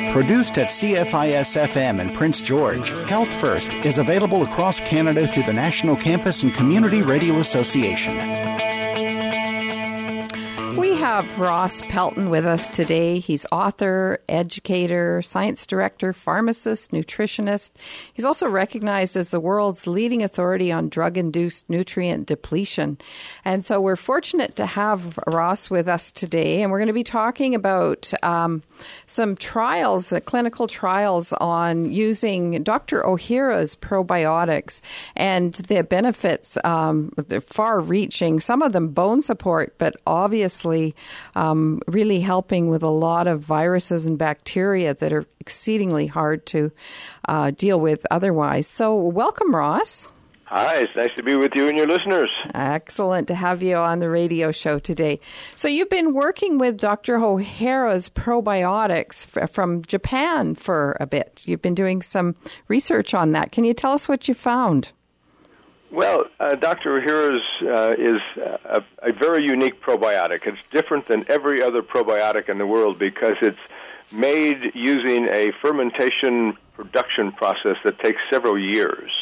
Produced at CFIS-FM in Prince George, Health First is available across Canada through the National Campus and Community Radio Association. We have Ross Pelton with us today. He's author, educator, science director, pharmacist, nutritionist. He's also recognized as the world's leading authority on drug-induced nutrient depletion. And so we're fortunate to have Ross with us today. And we're going to be talking about some trials, clinical trials on using Dr. Ohhira's probiotics and the benefits, they're far-reaching, some of them bone support, but obviously really helping with a lot of viruses and bacteria that are exceedingly hard to deal with otherwise. So welcome, Ross. Hi, it's nice to be with you and your listeners. Excellent to have you on the radio show today. So you've been working with Dr. Ohhira's probiotics from Japan for a bit. You've been doing some research on that. Can you tell us what you found? Well, Dr. Ohhira's is a very unique probiotic. It's different than every other probiotic in the world because it's made using a fermentation production process that takes several years.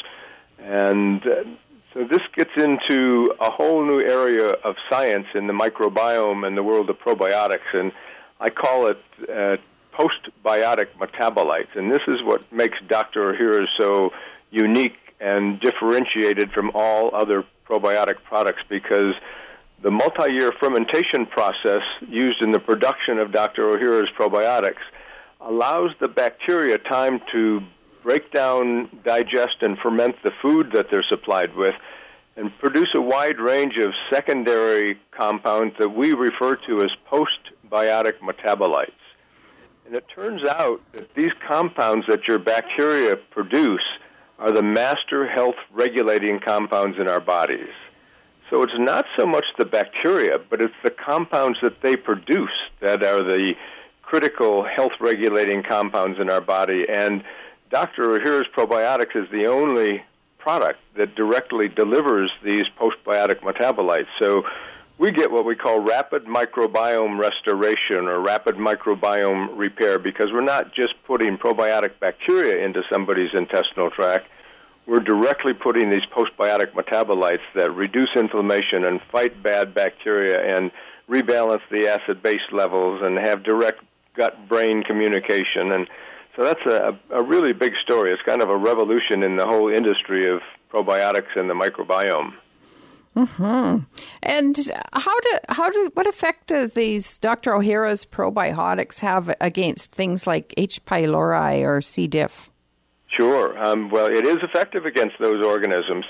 And so this gets into a whole new area of science in the microbiome and the world of probiotics, and I call it postbiotic metabolites. And this is what makes Dr. Ohhira's so unique and differentiated from all other probiotic products, because the multi-year fermentation process used in the production of Dr. Ohhira's probiotics allows the bacteria time to break down, digest, and ferment the food that they're supplied with and produce a wide range of secondary compounds that we refer to as postbiotic metabolites. And it turns out that these compounds that your bacteria produce are the master health-regulating compounds in our bodies. So it's not so much the bacteria, but it's the compounds that they produce that are the critical health-regulating compounds in our body. And Dr. Ohhira's probiotics is the only product that directly delivers these postbiotic metabolites. So we get what we call rapid microbiome restoration or rapid microbiome repair, because we're not just putting probiotic bacteria into somebody's intestinal tract. We're directly putting these postbiotic metabolites that reduce inflammation and fight bad bacteria and rebalance the acid-base levels and have direct gut-brain communication. And so that's a really big story. It's kind of a revolution in the whole industry of probiotics and the microbiome. Mm-hmm. And what effect do these Dr. Ohhira's probiotics have against things like H. pylori or C. diff? Sure. Well, it is effective against those organisms.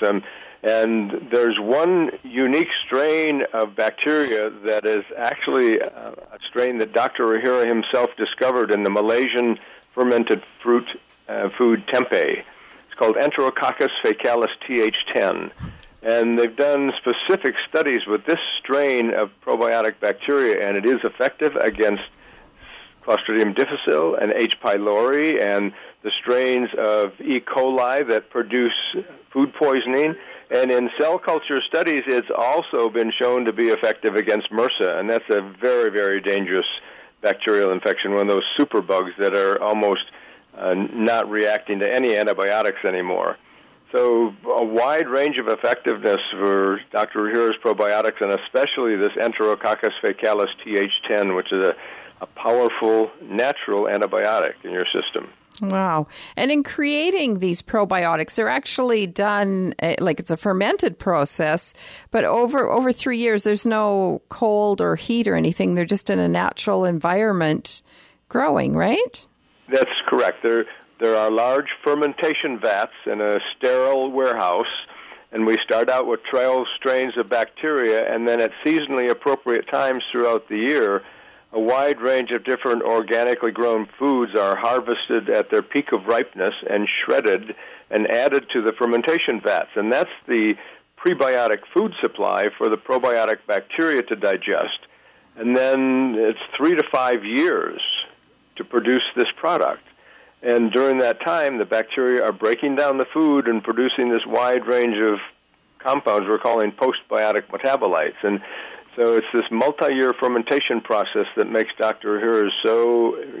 And there's one unique strain of bacteria that is actually a strain that Dr. Ohhira himself discovered in the Malaysian fermented fruit food tempeh. It's called Enterococcus faecalis TH10. And they've done specific studies with this strain of probiotic bacteria, and it is effective against Clostridium difficile and H. pylori and the strains of E. coli that produce food poisoning. And in cell culture studies, it's also been shown to be effective against MRSA, and that's a very, very dangerous bacterial infection, one of those superbugs that are almost not reacting to any antibiotics anymore. So a wide range of effectiveness for Dr. Ohhira's probiotics, and especially this Enterococcus faecalis TH10, which is a powerful natural antibiotic in your system. Wow. And in creating these probiotics, they're actually done, like it's a fermented process, but over 3 years, there's no cold or heat or anything. They're just in a natural environment growing, right? That's correct. There are large fermentation vats in a sterile warehouse, and we start out with 12 strains of bacteria, and then at seasonally appropriate times throughout the year, a wide range of different organically grown foods are harvested at their peak of ripeness and shredded and added to the fermentation vats. And that's the prebiotic food supply for the probiotic bacteria to digest. And then it's 3 to 5 years to produce this product. And during that time, the bacteria are breaking down the food and producing this wide range of compounds we're calling postbiotic metabolites. And so it's this multi-year fermentation process that makes Dr. Ohhira's so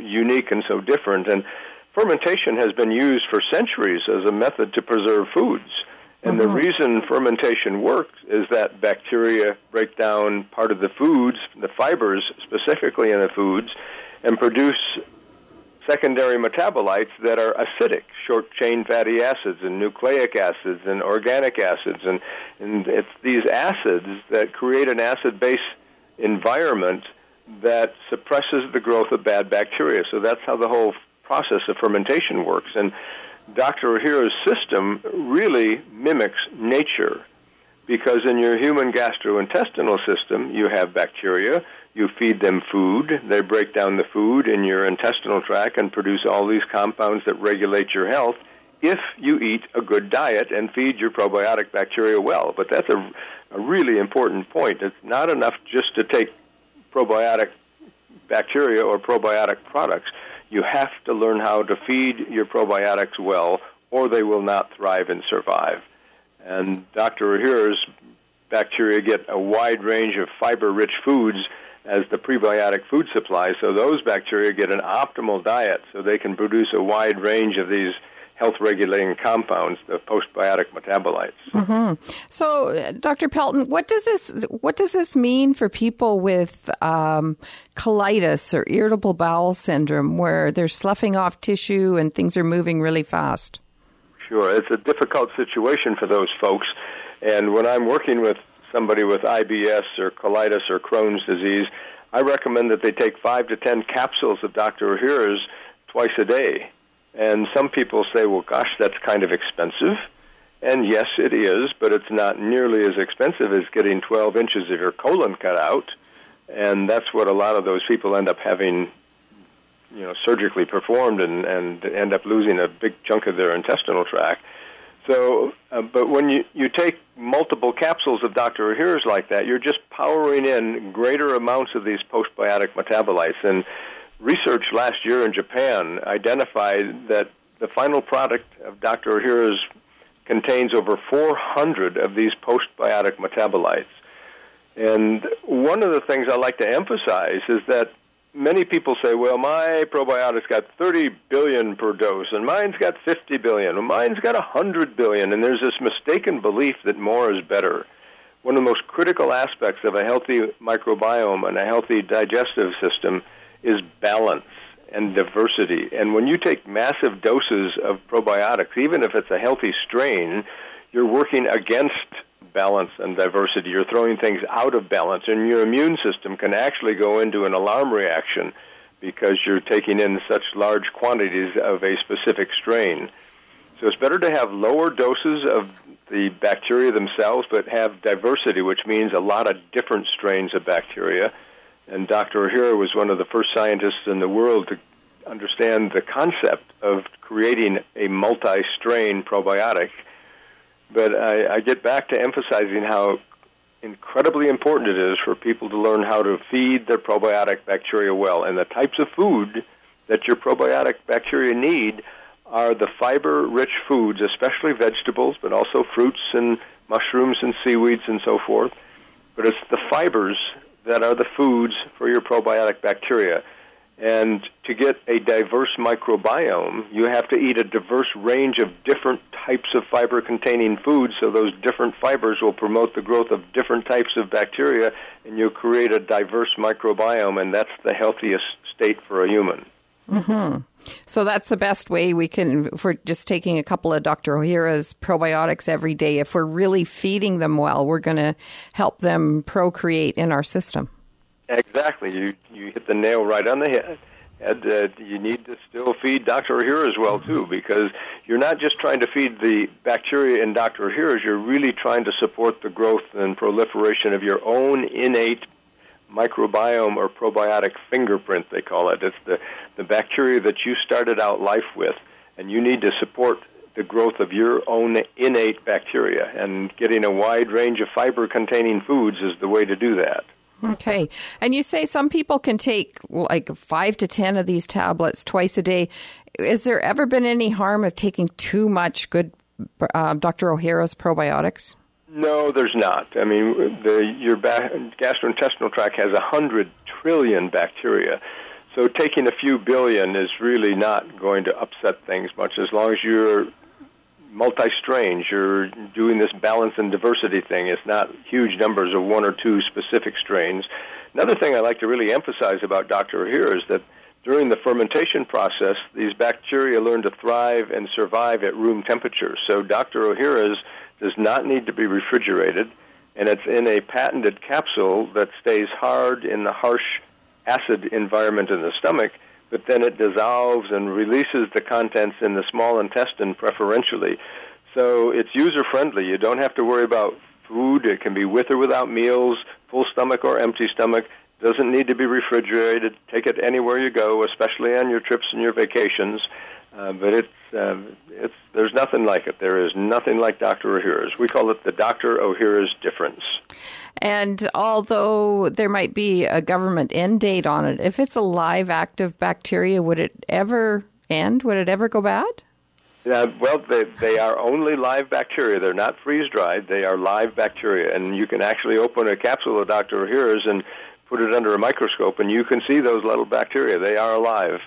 unique and so different. And fermentation has been used for centuries as a method to preserve foods. And the reason fermentation works is that bacteria break down part of the foods, the fibers specifically in the foods, and produce secondary metabolites that are acidic, short-chain fatty acids and nucleic acids and organic acids. And it's these acids that create an acid-base environment that suppresses the growth of bad bacteria. So that's how the whole process of fermentation works. And Dr. Ohhira's system really mimics nature, because in your human gastrointestinal system, you have bacteria, you feed them food, they break down the food in your intestinal tract and produce all these compounds that regulate your health if you eat a good diet and feed your probiotic bacteria well. But that's a really important point. It's not enough just to take probiotic bacteria or probiotic products. You have to learn how to feed your probiotics well, or they will not thrive and survive. And Dr. Ohhira's bacteria get a wide range of fiber-rich foods as the prebiotic food supply, so those bacteria get an optimal diet so they can produce a wide range of these health-regulating compounds, the postbiotic metabolites. So, Dr. Pelton, what does this mean for people with colitis or irritable bowel syndrome, where they're sloughing off tissue and things are moving really fast? Sure, it's a difficult situation for those folks, and when I'm working with somebody with IBS or colitis or Crohn's disease, I recommend that they take 5 to 10 capsules of Dr. Ohhira's twice a day. And some people say, well, gosh, that's kind of expensive. And yes, it is, but it's not nearly as expensive as getting 12 inches of your colon cut out. And that's what a lot of those people end up having, surgically performed and end up losing a big chunk of their intestinal tract. So, but when you take multiple capsules of Dr. Ohhira's like that, you're just powering in greater amounts of these postbiotic metabolites. And research last year in Japan identified that the final product of Dr. Ohhira's contains over 400 of these postbiotic metabolites. And one of the things I like to emphasize is that many people say, well, my probiotic's got 30 billion per dose, and mine's got 50 billion, and mine's got 100 billion, and there's this mistaken belief that more is better. One of the most critical aspects of a healthy microbiome and a healthy digestive system is balance and diversity. And when you take massive doses of probiotics, even if it's a healthy strain, you're working against balance and diversity. You're throwing things out of balance, and your immune system can actually go into an alarm reaction because you're taking in such large quantities of a specific strain. So it's better to have lower doses of the bacteria themselves, but have diversity, which means a lot of different strains of bacteria. And Dr. Ohhira was one of the first scientists in the world to understand the concept of creating a multi-strain probiotic. But I get back to emphasizing how incredibly important it is for people to learn how to feed their probiotic bacteria well. And the types of food that your probiotic bacteria need are the fiber-rich foods, especially vegetables, but also fruits and mushrooms and seaweeds and so forth. But it's the fibers that are the foods for your probiotic bacteria. And to get a diverse microbiome, you have to eat a diverse range of different types of fiber-containing foods, so those different fibers will promote the growth of different types of bacteria, and you'll create a diverse microbiome, and that's the healthiest state for a human. So that's the best way we can, if we're just taking a couple of Dr. Ohhira's probiotics every day, if we're really feeding them well, we're going to help them procreate in our system. Exactly. You hit the nail right on the head. And you need to still feed Dr. Ohhira as well, too, because you're not just trying to feed the bacteria in Dr. Ohhira's, you're really trying to support the growth and proliferation of your own innate microbiome or probiotic fingerprint, they call it. It's the bacteria that you started out life with, and you need to support the growth of your own innate bacteria, and getting a wide range of fiber-containing foods is the way to do that. Okay. And you say some people can take like 5 to 10 of these tablets twice a day. Is there ever been any harm of taking too much good Dr. Ohhira's probiotics? No, there's not. I mean, your gastrointestinal tract has 100 trillion bacteria. So taking a few billion is really not going to upset things much, as long as you're multi-strains, you're doing this balance and diversity thing. It's not huge numbers of one or two specific strains. Another thing I like to really emphasize about Dr. Ohhira is that during the fermentation process, these bacteria learn to thrive and survive at room temperature. So Dr. Ohhira's does not need to be refrigerated, and it's in a patented capsule that stays hard in the harsh acid environment in the stomach, but then it dissolves and releases the contents in the small intestine preferentially. So it's user-friendly. You don't have to worry about food. It can be with or without meals, full stomach or empty stomach. Doesn't need to be refrigerated. Take it anywhere you go, especially on your trips and your vacations. But there's nothing like it. There is nothing like Dr. Ohhira's. We call it the Dr. Ohhira's difference. And although there might be a government end date on it, if it's a live active bacteria, would it ever end? Would it ever go bad? Well, they are only live bacteria. They're not freeze-dried. They are live bacteria. And you can actually open a capsule of Dr. Ohhira's and put it under a microscope, and you can see those little bacteria. They are alive.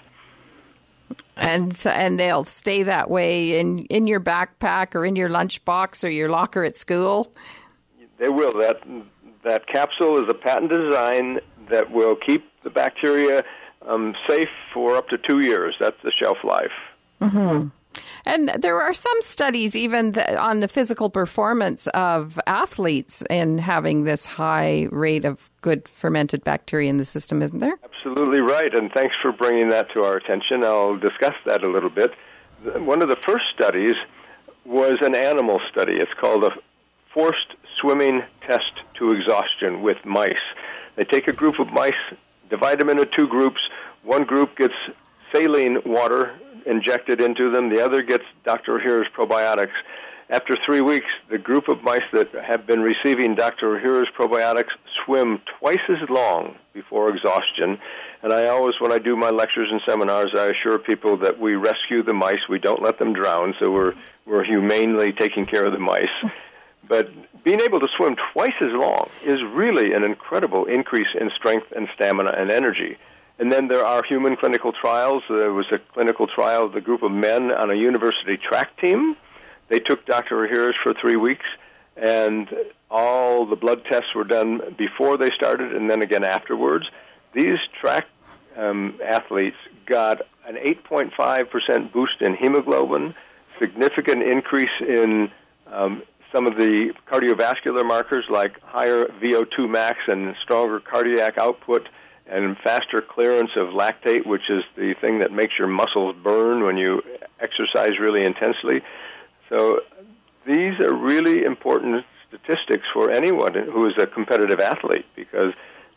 And they'll stay that way in your backpack or in your lunchbox or your locker at school? They will. That capsule is a patent design that will keep the bacteria safe for up to 2 years. That's the shelf life. Mm-hmm. And there are some studies even on the physical performance of athletes in having this high rate of good fermented bacteria in the system, isn't there? Absolutely right, and thanks for bringing that to our attention. I'll discuss that a little bit. One of the first studies was an animal study. It's called a forced swimming test to exhaustion with mice. They take a group of mice, divide them into two groups. One group gets saline water injected into them. The other gets Dr. Ohhira's probiotics. After 3 weeks, the group of mice that have been receiving Dr. Ohhira's probiotics swim twice as long before exhaustion. And I always, when I do my lectures and seminars, I assure people that we rescue the mice. We don't let them drown, so we're humanely taking care of the mice. But being able to swim twice as long is really an incredible increase in strength and stamina and energy. And then there are human clinical trials. There was a clinical trial of the group of men on a university track team. They took Dr. Ohhira's for 3 weeks, and all the blood tests were done before they started and then again afterwards. These track athletes got an 8.5% boost in hemoglobin, significant increase in some of the cardiovascular markers like higher VO2 max and stronger cardiac output, and faster clearance of lactate, which is the thing that makes your muscles burn when you exercise really intensely. So these are really important statistics for anyone who is a competitive athlete, because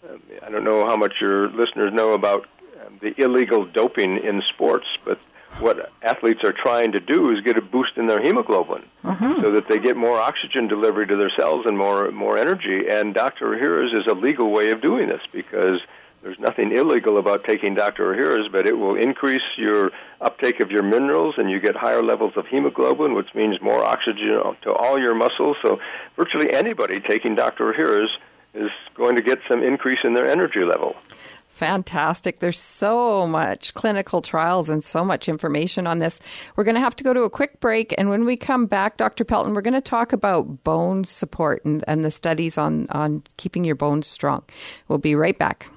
I don't know how much your listeners know about the illegal doping in sports, but what athletes are trying to do is get a boost in their hemoglobin so that they get more oxygen delivery to their cells and more energy. And Dr. Ohhira's is a legal way of doing this, because there's nothing illegal about taking Dr. Ohhira's, but it will increase your uptake of your minerals, and you get higher levels of hemoglobin, which means more oxygen to all your muscles. So virtually anybody taking Dr. Ohhira's is going to get some increase in their energy level. Fantastic. There's so much clinical trials and so much information on this. We're going to have to go to a quick break. And when we come back, Dr. Pelton, we're going to talk about bone support and the studies on keeping your bones strong. We'll be right back.